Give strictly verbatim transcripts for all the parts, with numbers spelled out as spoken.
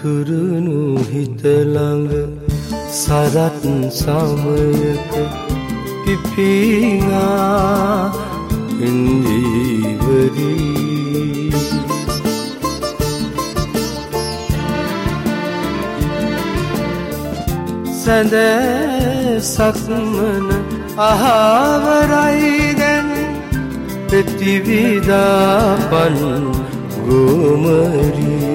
තුරුණු හිත ළඟ සරත් සමයක පිපිනා ඉන්දීවරී සඳ සක්මන අහවරයි දැන් ප්‍රතිවිදාපන් ගෝමරී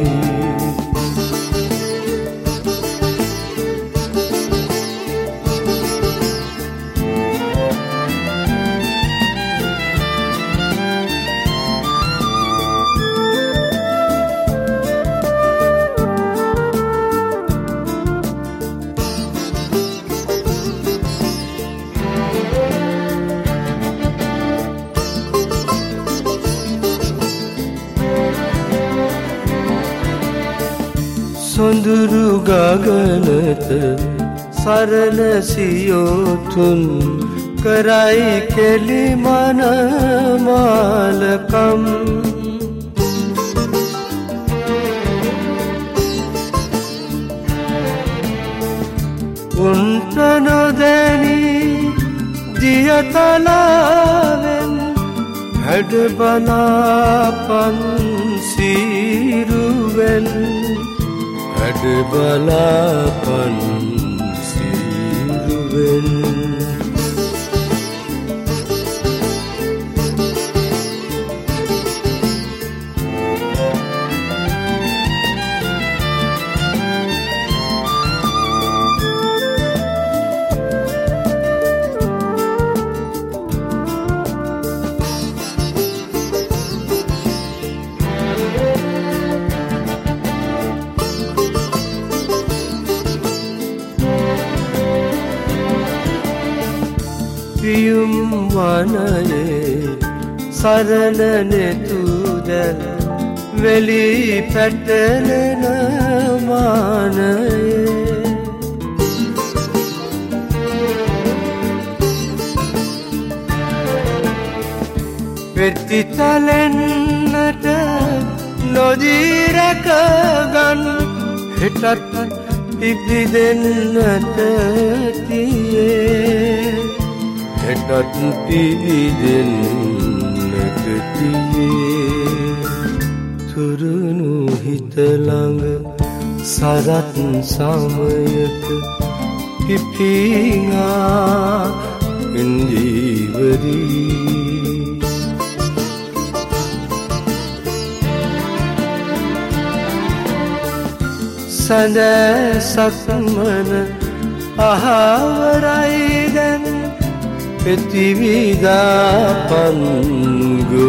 සොඳුරු ගගනත සරල සියොතුන් කරයි කෙලි මනමාලකම් උන්ට නොදැනී දියතලාවෙන් හැඩ බලාපන් සීරුවෙන් හැඩ බලාපන් සීරුවෙන් පියුම් වනයේ සරල නෙතුදැල් වෙලි පැටලෙන මානයේ වෙතිතලෙන්නට නොදී රැකගන් හිටත් පිබිදෙන්නට තියේ හෙටත් පිවිදෙන්නට තියේ තුරුණු හිත ළඟ සරත් සමයක පිපිනා ඉන්දීවරී සඳ සක්මන අහවරයි දැන් ප්‍රතිවිදාපන්